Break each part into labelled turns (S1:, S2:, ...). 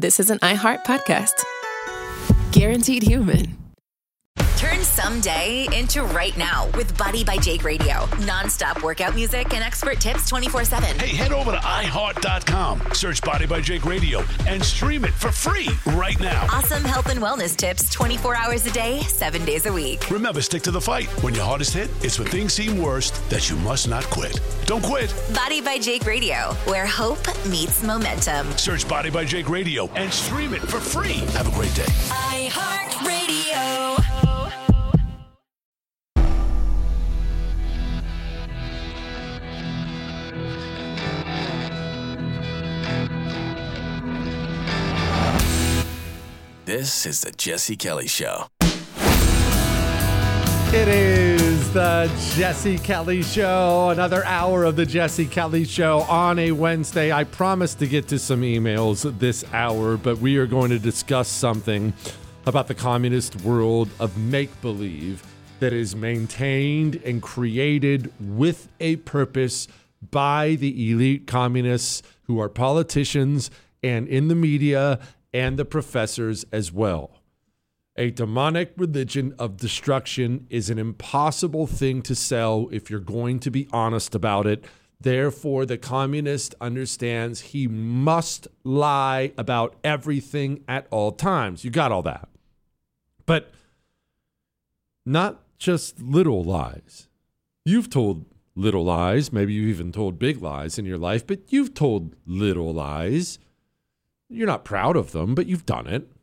S1: this is an iHeart podcast. Guaranteed human.
S2: Turn someday into right now with Body by Jake Radio. Non-stop workout music and expert tips 24/7.
S3: Hey, head over to iHeart.com, search Body by Jake Radio, and stream it for free right now.
S2: Awesome health and wellness tips 24 hours a day, 7 days a week.
S3: Remember, stick to the fight. When your hardest hit, it's when things seem worst that you must not quit. Don't quit.
S2: Body by Jake Radio, where hope meets momentum.
S3: Search Body by Jake Radio and stream it for free. Have a great day.
S2: iHeart Radio.
S4: This is the Jesse Kelly Show.
S5: It is the Jesse Kelly Show, another hour of the Jesse Kelly Show on a Wednesday. I promised to get to some emails this hour, but we are going to discuss something about the communist world of make-believe that is maintained and created with a purpose by the elite communists who are politicians and in the media and the professors as well. A demonic religion of destruction is an impossible thing to sell if you're going to be honest about it. Therefore, the communist understands he must lie about everything at all times. You got all that. But not just little lies. You've told little lies. Maybe you've even told big lies in your life, but you've told little lies. You're not proud of them, but you've done it.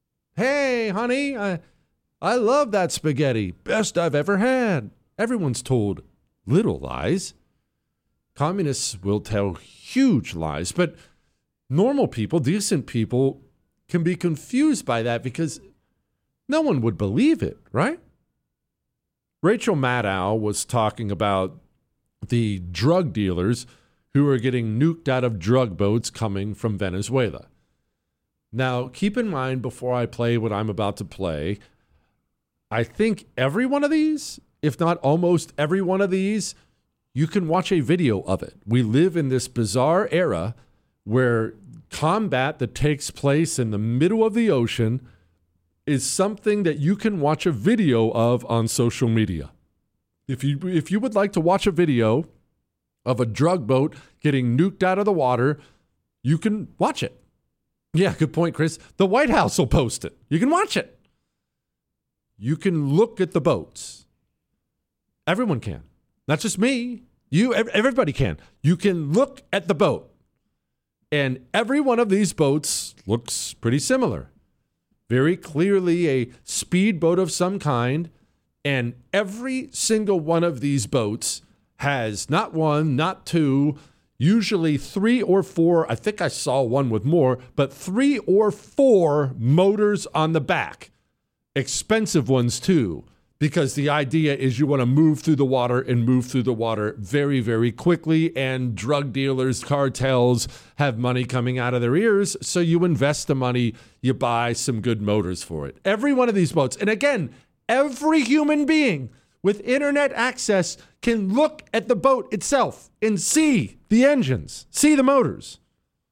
S5: Hey, honey, I love that spaghetti. Best I've ever had. Everyone's told little lies. Communists will tell huge lies, but normal people, decent people, can be confused by that because no one would believe it, right? Rachel Maddow was talking about the drug dealers who are getting nuked out of drug boats coming from Venezuela. Now, keep in mind before I play what I'm about to play, I think every one of these, if not almost every one of these, you can watch a video of it. We live in this bizarre era where combat that takes place in the middle of the ocean is something that you can watch a video of on social media. If you would like to watch a video of a drug boat getting nuked out of the water, you can watch it. Yeah, good point, Chris. The White House will post it. You can watch it. You can look at the boats. Everyone can. Not just me. Everybody can. You can look at the boat. And every one of these boats looks pretty similar. Very clearly a speedboat of some kind. And every single one of these boats has not one, not two, usually 3 or 4, I think I saw one with more, but 3 or 4 motors on the back. Expensive ones too, because the idea is you want to move through the water and move through the water very, very quickly, and drug dealers, cartels have money coming out of their ears, so you invest the money, you buy some good motors for it. Every one of these boats, and again, every human being with internet access can look at the boat itself and see the engines, see the motors.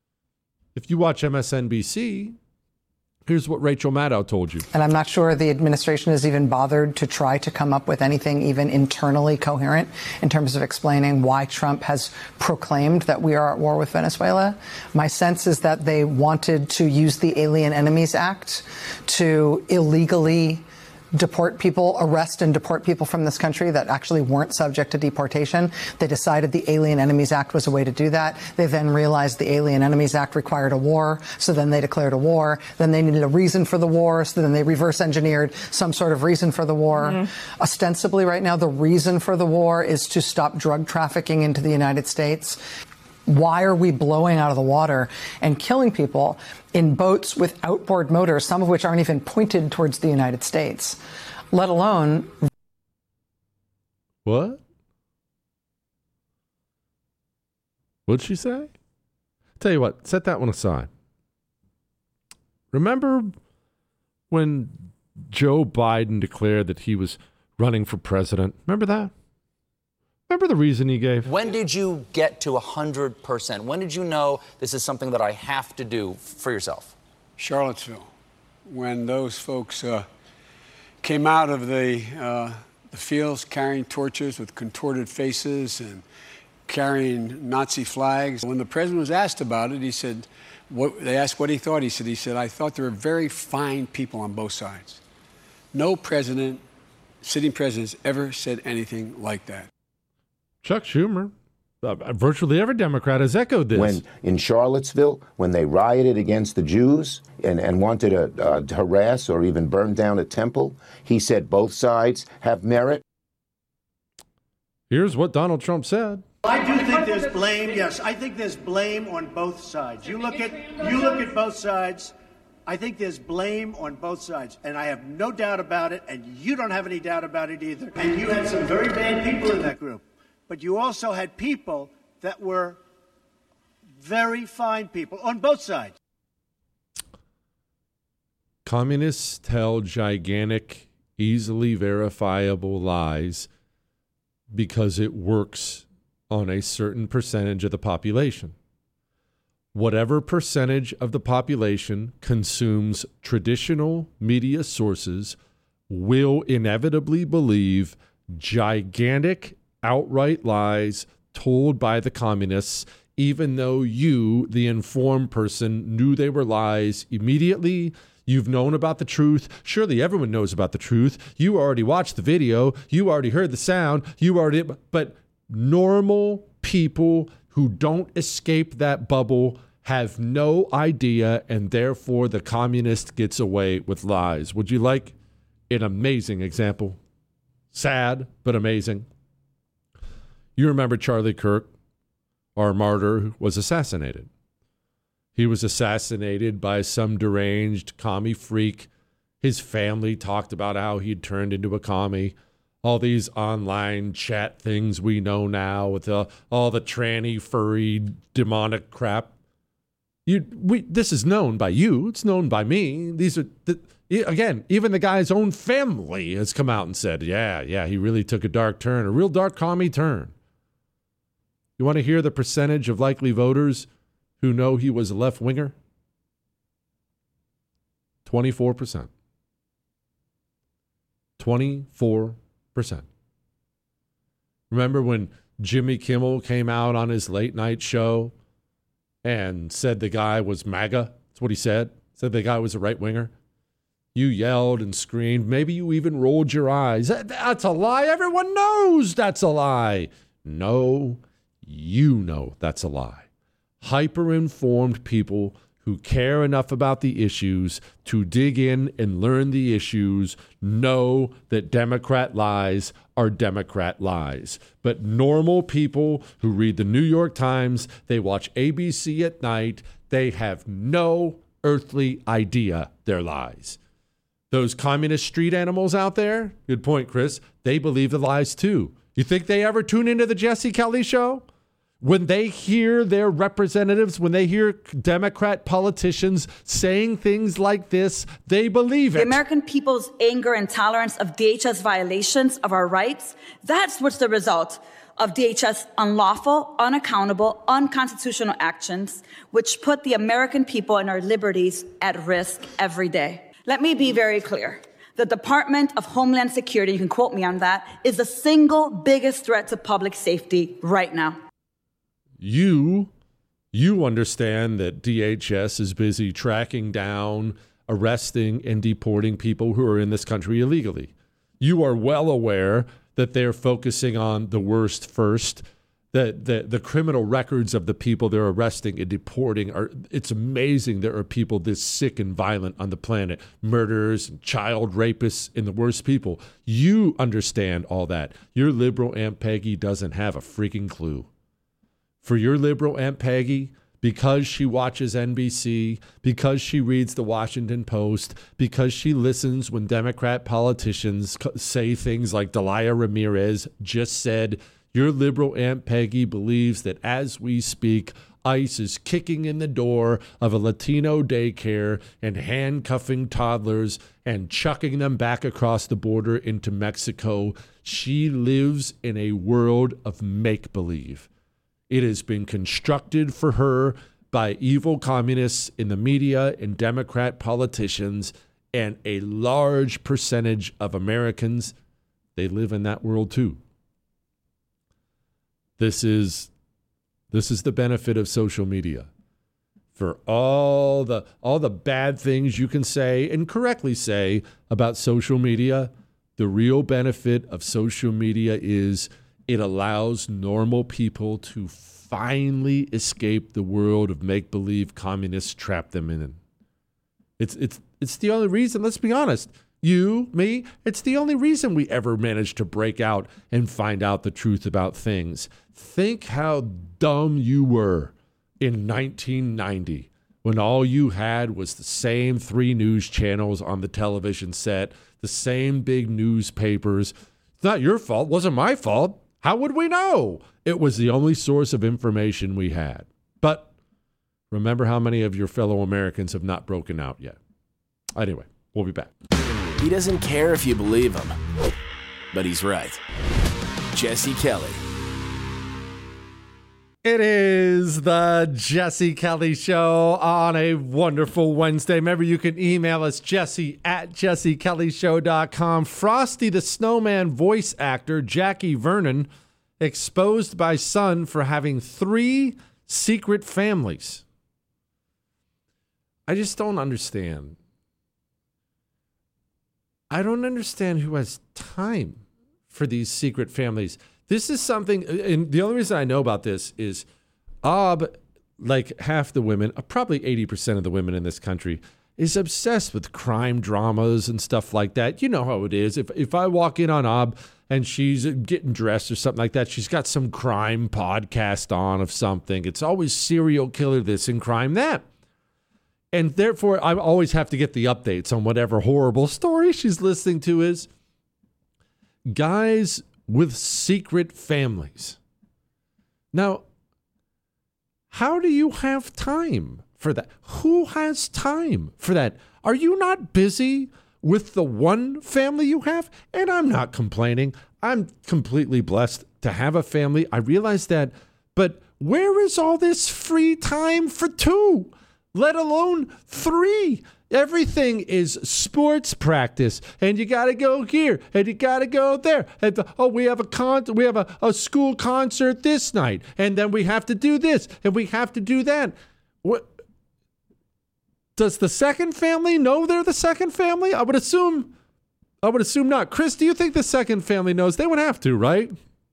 S5: If you watch MSNBC, here's what Rachel Maddow told you.
S6: And I'm not sure the administration has even bothered to try to come up with anything even internally coherent in terms of explaining why Trump has proclaimed that we are at war with Venezuela. My sense is that they wanted to use the Alien Enemies Act to illegally arrest and deport people from this country that actually weren't subject to deportation. They decided the Alien Enemies Act was a way to do that. They then realized the Alien Enemies Act required a war, so then they declared a war. Then they needed a reason for the war, so then they reverse engineered some sort of reason for the war. Mm-hmm. Ostensibly right now, the reason for the war is to stop drug trafficking into the United States. Why are we blowing out of the water and killing people in boats with outboard motors, some of which aren't even pointed towards the United States, let alone...
S5: What? What'd she say? Tell you what, set that one aside. Remember when Joe Biden declared that he was running for president? Remember that? Remember the reason he gave?
S7: When did you get to 100%? When did you know this is something that I have to do for yourself? Charlottesville, when those folks came out of the fields carrying torches with contorted faces and carrying Nazi flags. When the president was asked about it, he said, they asked what he thought. He said, I thought there were very fine people on both sides. No president, sitting president, has ever said anything like that.
S5: Chuck Schumer, virtually every Democrat has echoed this.
S8: When in Charlottesville, when they rioted against the Jews and wanted to harass or even burn down a temple, he said both sides have merit.
S5: Here's what Donald Trump said.
S9: I do think there's blame. Yes, I think there's blame on both sides. You look at both sides. I think there's blame on both sides, and I have no doubt about it, and you don't have any doubt about it either. And you had some very bad people in that group, but you also had people that were very fine people on both sides.
S5: Communists tell gigantic, easily verifiable lies because it works on a certain percentage of the population. Whatever percentage of the population consumes traditional media sources will inevitably believe gigantic, outright lies told by the communists, even though you, the informed person, knew they were lies immediately. You've known about the truth. Surely everyone knows about the truth. You already watched the video. You already heard the sound. But normal people who don't escape that bubble have no idea, and therefore the communist gets away with lies. Would you like an amazing example? Sad, but amazing. You remember Charlie Kirk, our martyr, who was assassinated. He was assassinated by some deranged commie freak. His family talked about how he'd turned into a commie. All these online chat things we know now with all the tranny, furry, demonic crap. This is known by you. It's known by me. Again, even the guy's own family has come out and said, yeah, he really took a dark turn, a real dark commie turn. You want to hear the percentage of likely voters who know he was a left-winger? 24%. 24%. Remember when Jimmy Kimmel came out on his late-night show and said the guy was MAGA? That's what he said. Said the guy was a right-winger. You yelled and screamed. Maybe you even rolled your eyes. That's a lie. Everyone knows that's a lie. No, you know that's a lie. Hyper-informed people who care enough about the issues to dig in and learn the issues know that Democrat lies are Democrat lies. But normal people who read the New York Times, they watch ABC at night, they have no earthly idea they're lies. Those communist street animals out there, good point, Chris, they believe the lies too. You think they ever tune into the Jesse Kelly Show? When they hear their representatives, when they hear Democrat politicians saying things like this, they believe it.
S10: The American people's anger and tolerance of DHS violations of our rights, that's what's the result of DHS unlawful, unaccountable, unconstitutional actions, which put the American people and our liberties at risk every day. Let me be very clear. The Department of Homeland Security, you can quote me on that, is the single biggest threat to public safety right now.
S5: You understand that DHS is busy tracking down, arresting, and deporting people who are in this country illegally. You are well aware that they're focusing on the worst first, that the criminal records of the people they're arresting and deporting it's amazing there are people this sick and violent on the planet, murderers, and child rapists, and the worst people. You understand all that. Your liberal Aunt Peggy doesn't have a freaking clue. For your liberal Aunt Peggy, because she watches NBC, because she reads the Washington Post, because she listens when Democrat politicians say things like Delia Ramirez just said, your liberal Aunt Peggy believes that as we speak, ICE is kicking in the door of a Latino daycare and handcuffing toddlers and chucking them back across the border into Mexico. She lives in a world of make-believe. It has been constructed for her by evil communists in the media and Democrat politicians, and a large percentage of Americans, they live in that world too. This is the benefit of social media. For all the bad things you can say and correctly say about social media, the real benefit of social media is it allows normal people to finally escape the world of make-believe communists trap them in. It's the only reason, let's be honest, you, me, it's the only reason we ever managed to break out and find out the truth about things. Think how dumb you were in 1990 when all you had was the same 3 news channels on the television set, the same big newspapers. It's not your fault. It wasn't my fault. How would we know? It was the only source of information we had. But remember how many of your fellow Americans have not broken out yet. Anyway, we'll be back.
S4: He doesn't care if you believe him, but he's right. Jesse Kelly.
S5: It is the Jesse Kelly Show on a wonderful Wednesday. Remember, you can email us, jesse@jessekellyshow.com. Frosty the Snowman voice actor, Jackie Vernon, exposed by Sun for having 3 secret families. I just don't understand. I don't understand who has time for these secret families. This is something, and the only reason I know about this is like half the women, probably 80% of the women in this country, is obsessed with crime dramas and stuff like that. You know how it is. If I walk in on Ob and she's getting dressed or something like that, she's got some crime podcast on of something. It's always serial killer this and crime that. And therefore, I always have to get the updates on whatever horrible story she's listening to is. Guys with secret families. Now, how do you have time for that? Who has time for that? Are you not busy with the one family you have? And I'm not complaining. I'm completely blessed to have a family. I realize that. But where is all this free time for 2, let alone 3? Everything is sports practice, and you got to go here, and you got to go there. And we have a school concert this night, and then we have to do this, and we have to do that. What does the second family know? They're the second family. I would assume not. Chris, do you think the second family knows? They would have to, right?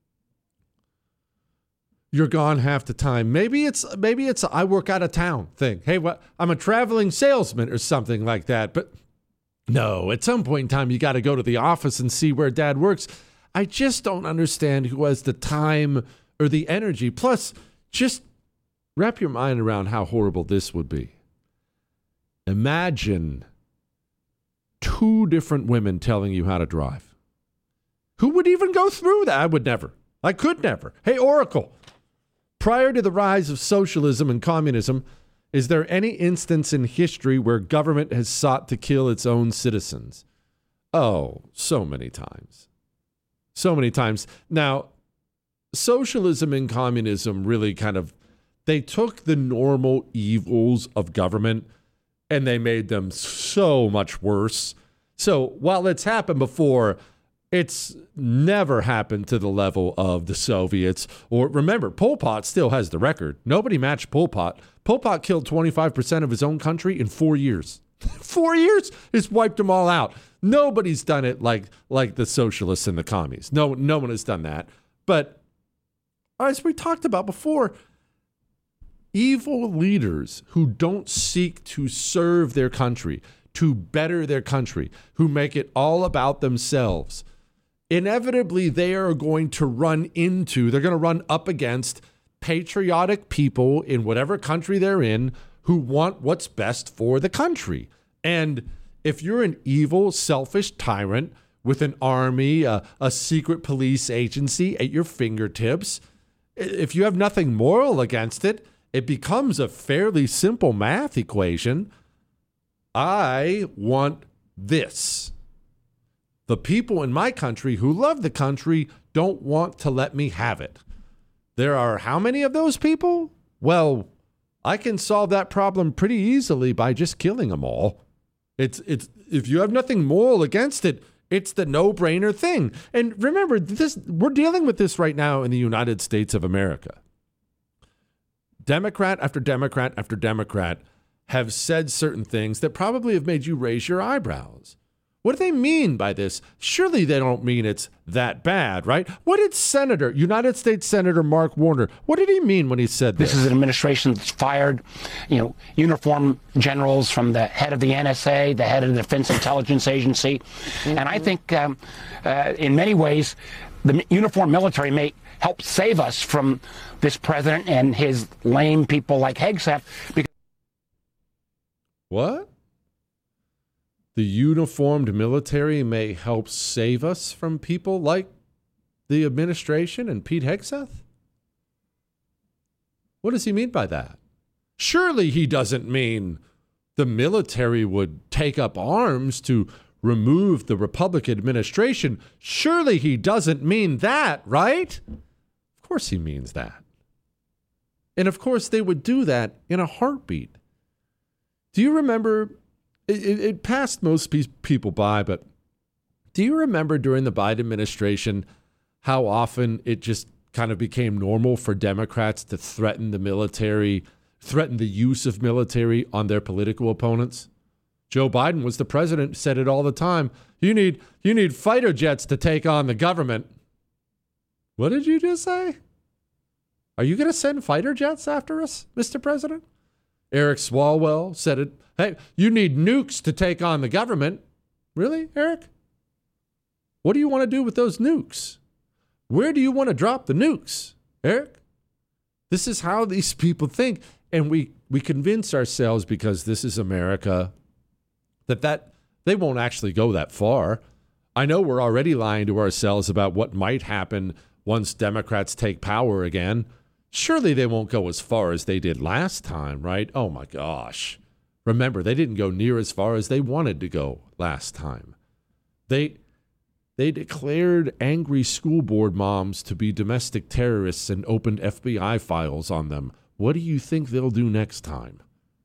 S5: You're gone half the time. Maybe it's I work out of town thing. Hey, I'm a traveling salesman or something like that. But no, at some point in time, you got to go to the office and see where dad works. I just don't understand who has the time or the energy. Plus, just wrap your mind around how horrible this would be. Imagine 2 different women telling you how to drive. Who would even go through that? I would never. I could never. Hey, Oracle. Prior to the rise of socialism and communism, is there any instance in history where government has sought to kill its own citizens? Oh, so many times. So many times. Now, socialism and communism really they took the normal evils of government and they made them so much worse. So while it's happened before, it's never happened to the level of the Soviets. Or remember, Pol Pot still has the record. Nobody matched Pol Pot. Pol Pot killed 25% of his own country in 4 years. 4 years? It's wiped them all out. Nobody's done it like the socialists and the commies. No one has done that. But as we talked about before, evil leaders who don't seek to serve their country, to better their country, who make it all about themselves, inevitably they are going to run up against patriotic people in whatever country they're in who want what's best for the country. And if you're an evil, selfish tyrant with an army, a secret police agency at your fingertips, if you have nothing moral against it, it becomes a fairly simple math equation. I want this. The people in my country who love the country don't want to let me have it. There are how many of those people? Well, I can solve that problem pretty easily by just killing them all. It's if you have nothing moral against it, it's the no-brainer thing. And remember, we're dealing with this right now in the United States of America. Democrat after Democrat after Democrat have said certain things that probably have made you raise your eyebrows. What do they mean by this? Surely they don't mean it's that bad, right? What did United States Senator Mark Warner, what did he mean when he said this?
S11: This is an administration that's fired, uniform generals from the head of the NSA, the head of the Defense Intelligence Agency. Mm-hmm. And I think in many ways, the uniformed military may help save us from this president and his lame people like Hegseth.
S5: What? The uniformed military may help save us from people like the administration and Pete Hegseth? What does he mean by that? Surely he doesn't mean the military would take up arms to remove the Republican administration. Surely he doesn't mean that, right? Of course he means that. And of course they would do that in a heartbeat. Do you remember... It passed most people by, but do you remember during the Biden administration how often it just kind of became normal for Democrats to threaten the military, threaten the use of military on their political opponents? Joe Biden was the president, said it all the time. You need fighter jets to take on the government. What did you just say? Are you going to send fighter jets after us, Mr. President? Eric Swalwell said it. Hey, you need nukes to take on the government. Really, Eric? What do you want to do with those nukes? Where do you want to drop the nukes, Eric? This is how these people think. And we convince ourselves, because this is America, that they won't actually go that far. I know we're already lying to ourselves about what might happen once Democrats take power again. Surely they won't go as far as they did last time, right? Oh my gosh. Remember, they didn't go near as far as they wanted to go last time. They declared angry school board moms to be domestic terrorists and opened FBI files on them. What do you think they'll do next time?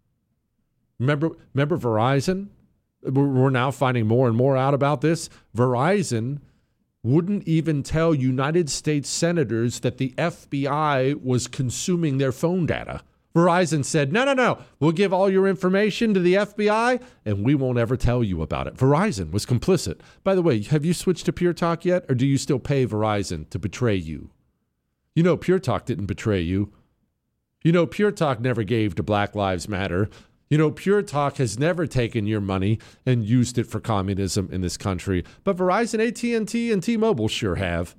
S5: Remember Verizon? We're now finding more and more out about this. Verizon wouldn't even tell United States senators that the FBI was consuming their phone data. Verizon said, no, we'll give all your information to the FBI and we won't ever tell you about it. Verizon was complicit. By the way, have you switched to Pure Talk yet, or do you still pay Verizon to betray you? You know Pure Talk didn't betray you. You know Pure Talk never gave to Black Lives Matter. You know Pure Talk has never taken your money and used it for communism in this country. But Verizon, AT&T, and T-Mobile sure have.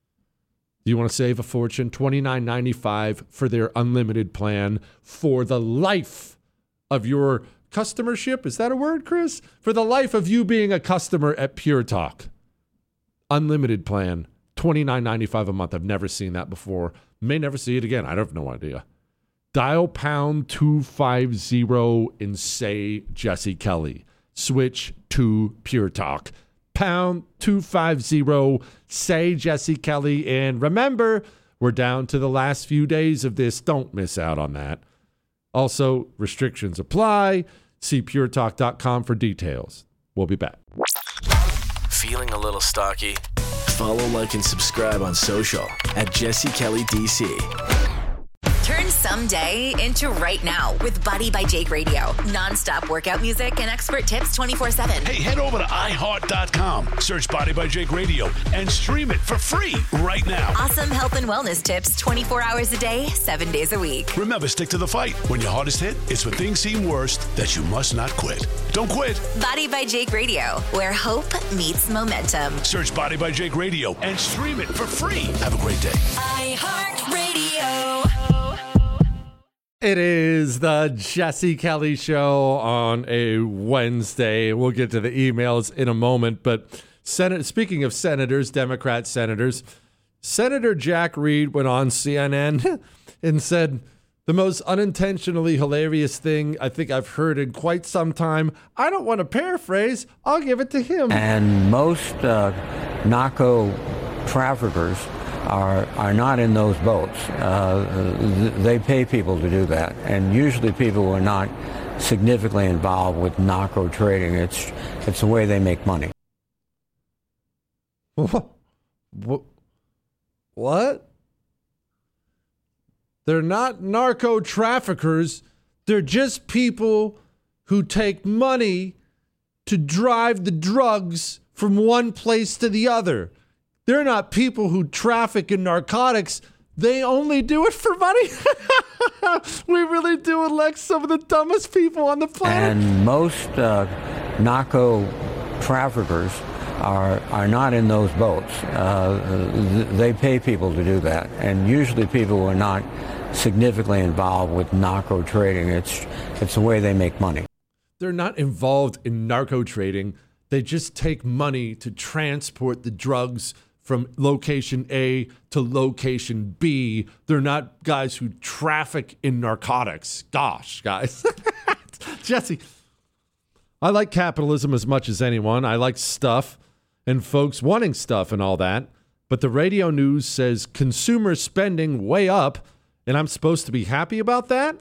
S5: Do you want to save a fortune? $29.95 for their unlimited plan for the life of your customership. Is that a word, Chris? For the life of you being a customer at Pure Talk. Unlimited plan, $29.95 a month. I've never seen that before. May never see it again. I have no idea. Dial pound 250 and say Jesse Kelly. Switch to Pure Talk. Pound 250, say Jesse Kelly. And remember, we're down to the last few days of this. Don't miss out on that. Also, restrictions apply. See puretalk.com for details. We'll be back.
S4: Feeling a little stocky? Follow, like, and subscribe on social at Jesse Kelly DC.
S2: Turn someday into right now with Body by Jake Radio. Non-stop workout music and expert tips 24/7.
S3: Hey, head over to iHeart.com. Search Body by Jake Radio and stream it for free right now.
S2: Awesome health and wellness tips 24 hours a day, 7 days a week.
S3: Remember, stick to the fight. When your hardest hit, it's when things seem worst that you must not quit. Don't quit.
S2: Body by Jake Radio, where hope meets momentum.
S3: Search Body by Jake Radio and stream it for free. Have a great day.
S2: iHeartRadio.
S5: It is the Jesse Kelly Show on a Wednesday. We'll get to the emails in a moment. But speaking of senators, Democrat senators, Senator Jack Reed went on CNN and said the most unintentionally hilarious thing I think I've heard in quite some time. I don't want to paraphrase. I'll give it to him.
S12: And most narco traffickers are not in those boats. They pay people to do that, and usually people who are not significantly involved with narco trading. It's the way they make money.
S5: What? They're not narco traffickers. They're just people who take money to drive the drugs from one place to the other. They're not people who traffic in narcotics. They only do it for money. We really do elect some of the dumbest people on the planet.
S12: And most narco traffickers are not in those boats. They pay people to do that, and usually people who are not significantly involved with narco trading. It's the way they make money.
S5: They're not involved in narco trading. They just take money to transport the drugs from location A to location B. They're not guys who traffic in narcotics. Gosh, guys. Jesse, I like capitalism as much as anyone. I like stuff and folks wanting stuff and all that. But the radio news says consumer spending way up, and I'm supposed to be happy about that?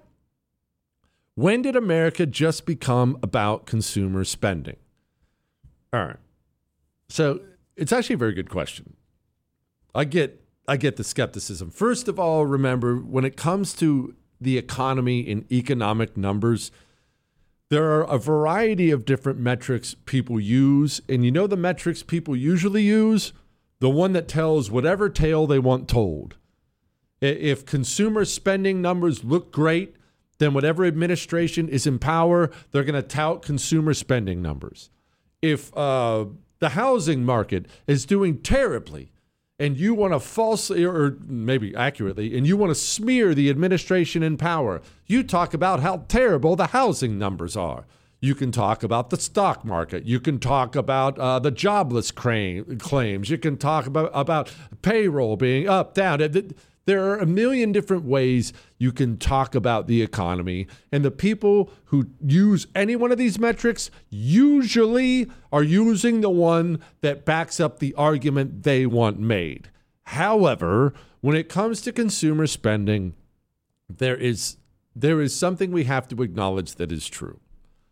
S5: When did America just become about consumer spending? All right. So it's actually a very good question. I get the skepticism. First of all, remember, when it comes to the economy and economic numbers, there are a variety of different metrics people use. And you know the metrics people usually use? The one that tells whatever tale they want told. If consumer spending numbers look great, then whatever administration is in power, they're going to tout consumer spending numbers. If the housing market is doing terribly, and you want to falsely, or maybe accurately, and you want to smear the administration in power, you talk about how terrible the housing numbers are. You can talk about the stock market. You can talk about the jobless claims. You can talk about payroll being up, down. There are a million different ways you can talk about the economy, and the people who use any one of these metrics usually are using the one that backs up the argument they want made. However, when it comes to consumer spending, there is something we have to acknowledge that is true.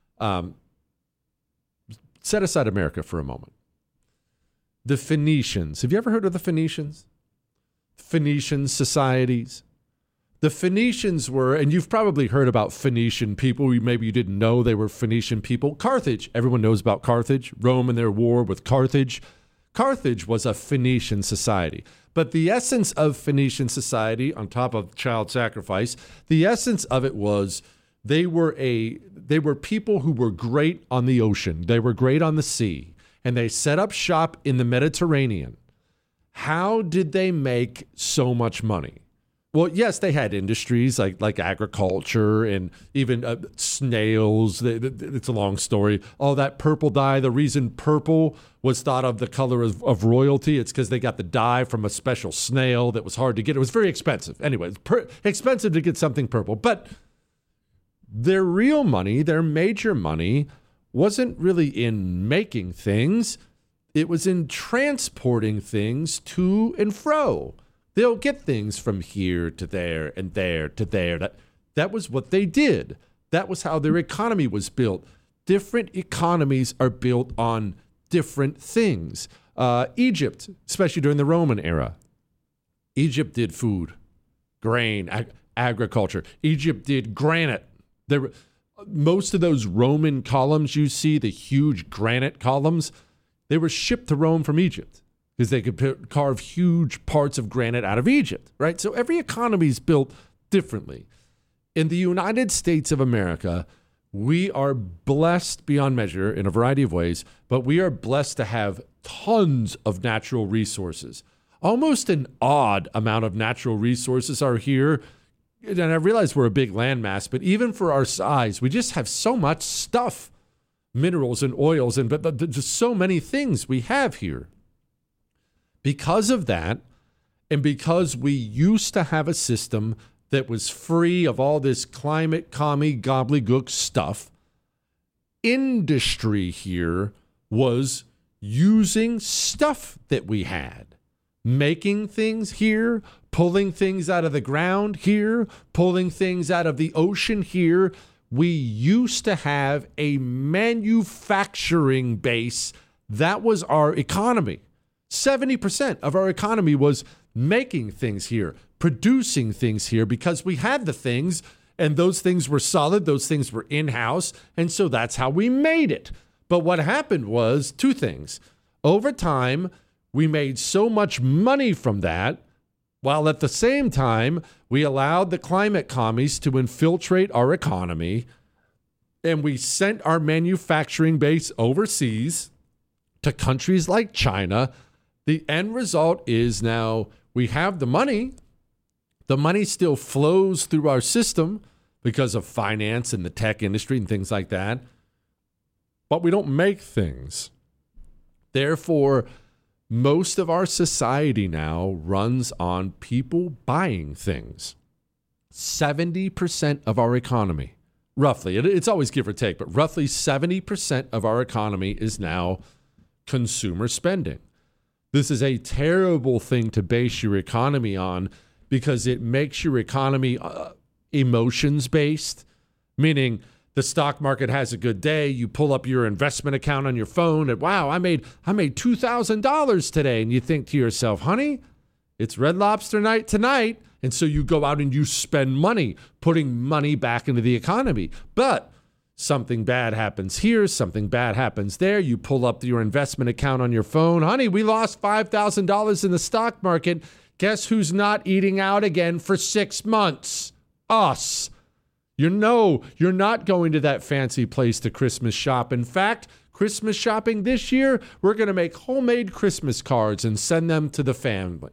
S5: Set aside America for a moment. The Phoenicians. Have you ever heard of the Phoenicians? Phoenician societies. The Phoenicians were, and you've probably heard about Phoenician people. Maybe you didn't know they were Phoenician people. Carthage, everyone knows about Carthage. Rome and their war with Carthage. Carthage was a Phoenician society. But the essence of Phoenician society, on top of child sacrifice, the essence of it was they were people who were great on the ocean. They were great on the sea. And they set up shop in the Mediterranean. How did they make so much money? Well, yes, they had industries like agriculture and even snails. It's a long story. All that purple dye, the reason purple was thought of the color of royalty, it's because they got the dye from a special snail that was hard to get. It was very expensive. Anyway, it's expensive to get something purple. But their real money, their major money, wasn't really in making things. It was in transporting things to and fro. They'll get things from here to there and there to there. That was what they did. That was how their economy was built. Different economies are built on different things. Egypt, especially during the Roman era, Egypt did food, grain, agriculture. Egypt did granite. Most of those Roman columns you see, the huge granite columns, they were shipped to Rome from Egypt because they could carve huge parts of granite out of Egypt, right? So every economy is built differently. In the United States of America, we are blessed beyond measure in a variety of ways, but we are blessed to have tons of natural resources. Almost an odd amount of natural resources are here. And I realize we're a big landmass, but even for our size, we just have so much stuff. Minerals and oils, but just so many things we have here. Because of that, and because we used to have a system that was free of all this climate commie gobbledygook stuff, industry here was using stuff that we had, making things here, pulling things out of the ground here, pulling things out of the ocean here. We used to have a manufacturing base. That was our economy. 70% of our economy was making things here, producing things here, because we had the things, and those things were solid, those things were in-house, and so that's how we made it. But what happened was two things. Over time, we made so much money from that, while at the same time, we allowed the climate commies to infiltrate our economy, and we sent our manufacturing base overseas to countries like China. The end result is now we have the money. The money still flows through our system because of finance and the tech industry and things like that, but we don't make things. Therefore, most of our society now runs on people buying things. 70% of our economy, roughly, it's always give or take, but roughly 70% of our economy is now consumer spending. This is a terrible thing to base your economy on because it makes your economy emotions-based, meaning the stock market has a good day. You pull up your investment account on your phone and, wow, I made $2,000 today. And you think to yourself, honey, it's Red Lobster night tonight. And so you go out and you spend money, putting money back into the economy. But something bad happens here, something bad happens there. You pull up your investment account on your phone. Honey, we lost $5,000 in the stock market. Guess who's not eating out again for 6 months? Us. You're not going to that fancy place to Christmas shop. In fact, Christmas shopping this year, we're going to make homemade Christmas cards and send them to the family.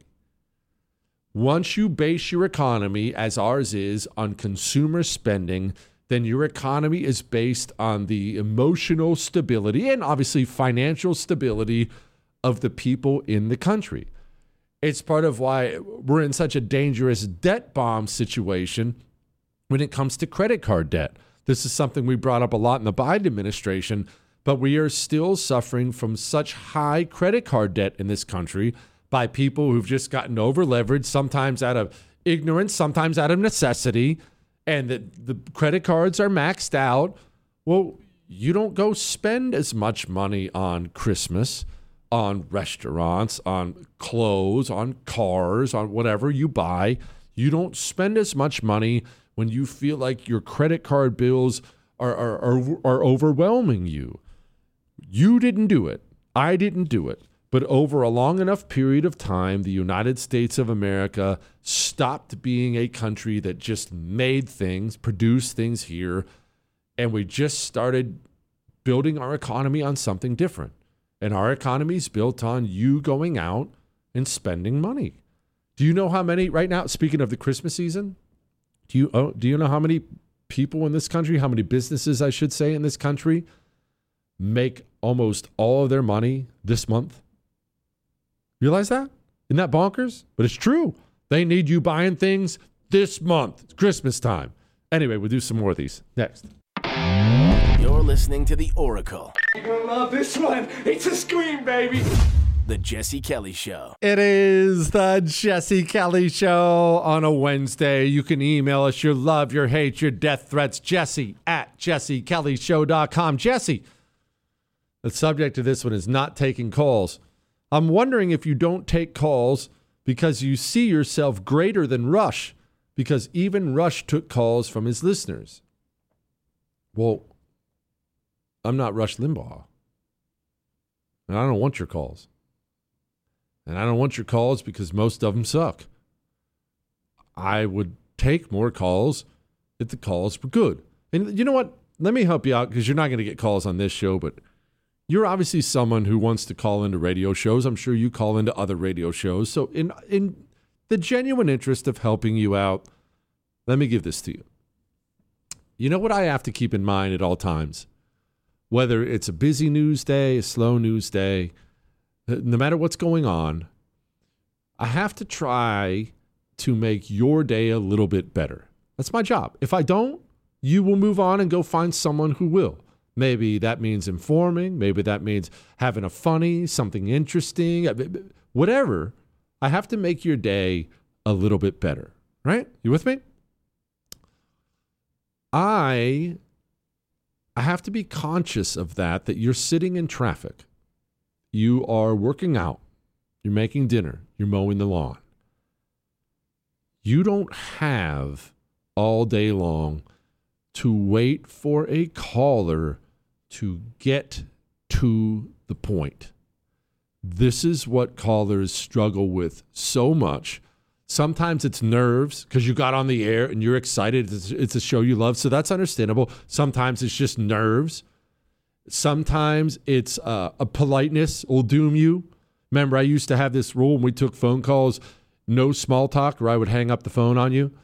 S5: Once you base your economy, as ours is, on consumer spending, then your economy is based on the emotional stability and obviously financial stability of the people in the country. It's part of why we're in such a dangerous debt bomb situation when it comes to credit card debt. This is something we brought up a lot in the Biden administration, but we are still suffering from such high credit card debt in this country by people who've just gotten over leveraged, sometimes out of ignorance, sometimes out of necessity, and the credit cards are maxed out. Well, you don't go spend as much money on Christmas, on restaurants, on clothes, on cars, on whatever you buy. You don't spend as much money when you feel like your credit card bills are overwhelming you. You didn't do it. I didn't do it. But over a long enough period of time, the United States of America stopped being a country that just made things, produced things here, and we just started building our economy on something different. And our economy is built on you going out and spending money. Do you know how many, right now, speaking of the Christmas season, do you know how many people in this country, how many businesses, I should say, in this country make almost all of their money this month? Realize that? Isn't that bonkers? But it's true. They need you buying things this month. It's Christmas time. Anyway, we'll do some more of these next.
S4: You're listening to The Oracle.
S13: You're going to love this one. It's a scream, baby.
S4: The Jesse Kelly Show.
S5: It is the Jesse Kelly Show on a Wednesday. You can email us your love, your hate, your death threats, Jesse@jessekellyshow.com. Jesse, the subject of this one is not taking calls. I'm wondering if you don't take calls because you see yourself greater than Rush, because even Rush took calls from his listeners. Well, I'm not Rush Limbaugh, and I don't want your calls. And I don't want your calls because most of them suck. I would take more calls if the calls were good. And you know what? Let me help you out, because you're not going to get calls on this show, but you're obviously someone who wants to call into radio shows. I'm sure you call into other radio shows. So in the genuine interest of helping you out, let me give this to you. You know what I have to keep in mind at all times? Whether it's a busy news day, a slow news day, no matter what's going on, I have to try to make your day a little bit better. That's my job. If I don't, you will move on and go find someone who will. Maybe that means informing. Maybe that means having a funny, something interesting, whatever. I have to make your day a little bit better, right? You with me? I have to be conscious of that you're sitting in traffic. You are working out. You're making dinner. You're mowing the lawn. You don't have all day long to wait for a caller to get to the point. This is what callers struggle with so much. Sometimes it's nerves because you got on the air and you're excited. It's a show you love, so that's understandable. Sometimes it's just nerves. Sometimes it's a politeness will doom you. Remember, I used to have this rule when we took phone calls, no small talk, or I would hang up the phone on you.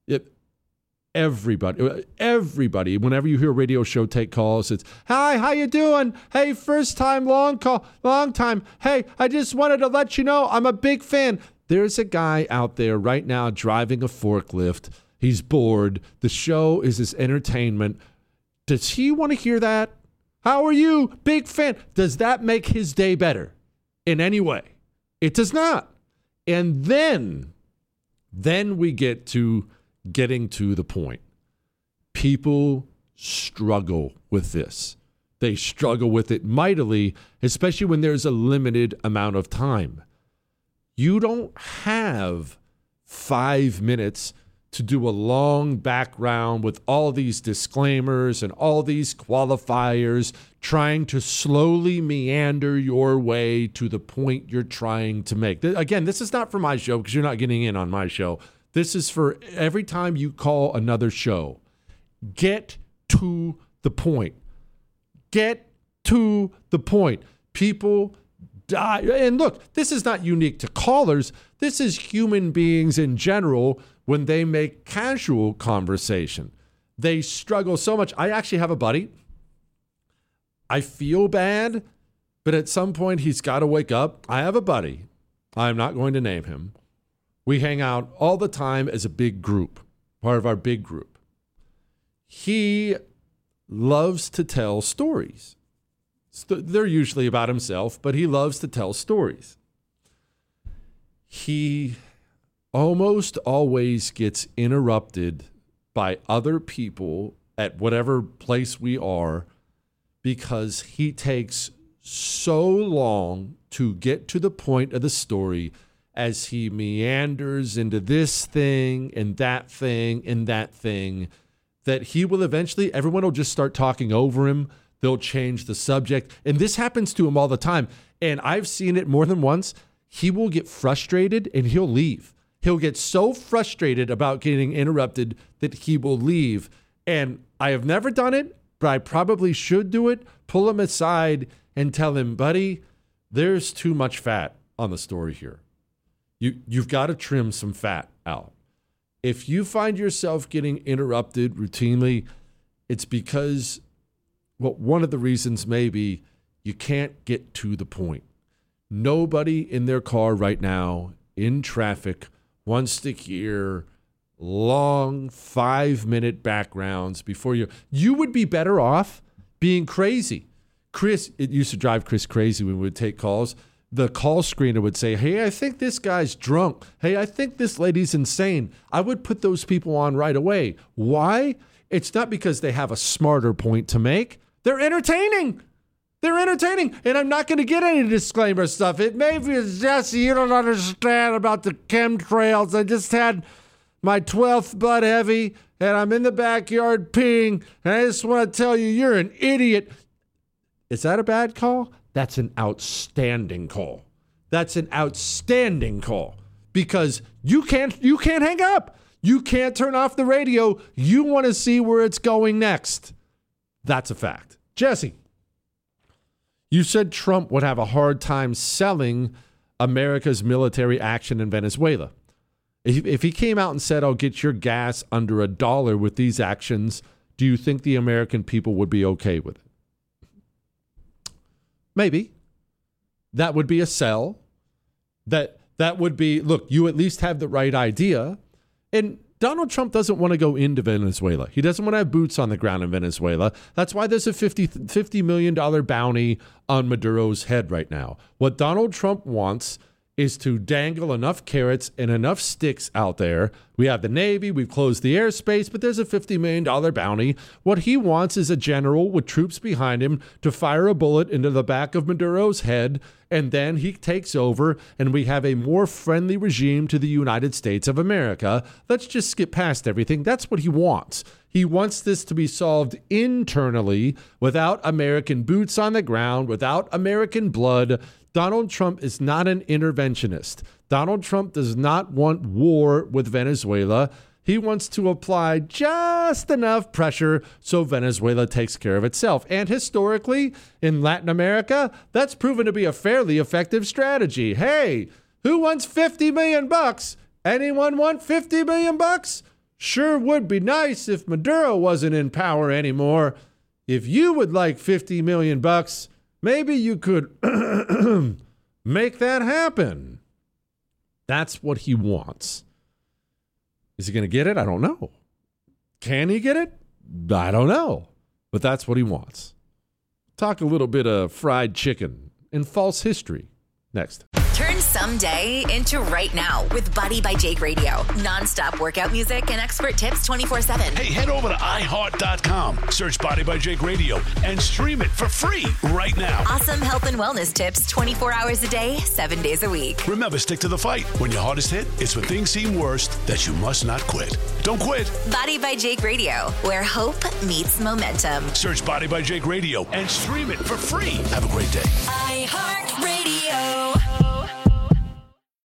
S5: Everybody, whenever you hear a radio show take calls, it's, hi, how you doing? Hey, first time, long time. Hey, I just wanted to let you know I'm a big fan. There's a guy out there right now driving a forklift. He's bored. The show is his entertainment. Does he want to hear that? How are you? Big fan. Does that make his day better in any way? It does not. And then we get to getting to the point. People struggle with this. They struggle with it mightily, especially when there's a limited amount of time. You don't have 5 minutes to do a long background with all these disclaimers and all these qualifiers, trying to slowly meander your way to the point you're trying to make. Again, this is not for my show because you're not getting in on my show. This is for every time you call another show. Get to the point. Get to the point. People die. And look, this is not unique to callers. This is human beings in general when they make casual conversation. They struggle so much. I actually have a buddy. I feel bad, but at some point he's got to wake up. I have a buddy. I'm not going to name him. We hang out all the time as a big group, part of our big group. He loves to tell stories. They're usually about himself, but he loves to tell stories. He almost always gets interrupted by other people at whatever place we are because he takes so long to get to the point of the story as he meanders into this thing and that thing and that thing, that he will eventually, everyone will just start talking over him. They'll change the subject. And this happens to him all the time. And I've seen it more than once. He will get frustrated and he'll leave. He'll get so frustrated about getting interrupted that he will leave. And I have never done it, but I probably should do it. Pull him aside and tell him, buddy, there's too much fat on the story here. You've got to trim some fat out. If you find yourself getting interrupted routinely, it's because, well, one of the reasons may be you can't get to the point. Nobody in their car right now in traffic wants to hear long 5-minute backgrounds before you would be better off being crazy. Chris, it used to drive Chris crazy when we would take calls. The call screener would say, hey, I think this guy's drunk. Hey, I think this lady's insane. I would put those people on right away. Why? It's not because they have a smarter point to make. They're entertaining. They're entertaining. And I'm not going to get any disclaimer stuff. It may be, Jesse, you don't understand about the chemtrails. I just had my 12th Bud Heavy, and I'm in the backyard peeing, and I just want to tell you, you're an idiot. Is that a bad call? That's an outstanding call. That's an outstanding call because you can't hang up. You can't turn off the radio. You want to see where it's going next. That's a fact. Jesse, you said Trump would have a hard time selling America's military action in Venezuela. If he came out and said, I'll get your gas under $1 with these actions, do you think the American people would be okay with it? Maybe. That would be a sell. That would be, look, you at least have the right idea. And Donald Trump doesn't want to go into Venezuela. He doesn't want to have boots on the ground in Venezuela. That's why there's a $50 million bounty on Maduro's head right now. What Donald Trump wants is to dangle enough carrots and enough sticks out there. We have the Navy, we've closed the airspace, but there's a $50 million bounty. What he wants is a general with troops behind him to fire a bullet into the back of Maduro's head, and then he takes over, and we have a more friendly regime to the United States of America. Let's just skip past everything. That's what he wants. He wants this to be solved internally without American boots on the ground, without American blood. Donald Trump is not an interventionist. Donald Trump does not want war with Venezuela. He wants to apply just enough pressure so Venezuela takes care of itself. And historically, in Latin America, that's proven to be a fairly effective strategy. Hey, who wants $50 million? Anyone want $50 million? Sure would be nice if Maduro wasn't in power anymore. If you would like $50 million, maybe you could make that happen. That's what he wants. Is he going to get it? I don't know. Can he get it? I don't know. But that's what he wants. Talk a little bit of fried chicken and false history next.
S2: Turn someday into right now with Body by Jake Radio. Non-stop workout music and expert tips 24/7.
S3: Hey, head over to iHeart.com. Search Body by Jake Radio and stream it for free right now.
S2: Awesome health and wellness tips 24 hours a day, 7 days a week.
S3: Remember, stick to the fight. When your heart is hit, it's when things seem worst that you must not quit. Don't quit.
S2: Body by Jake Radio, where hope meets momentum.
S3: Search Body by Jake Radio and stream it for free. Have a great day.
S2: iHeart Radio.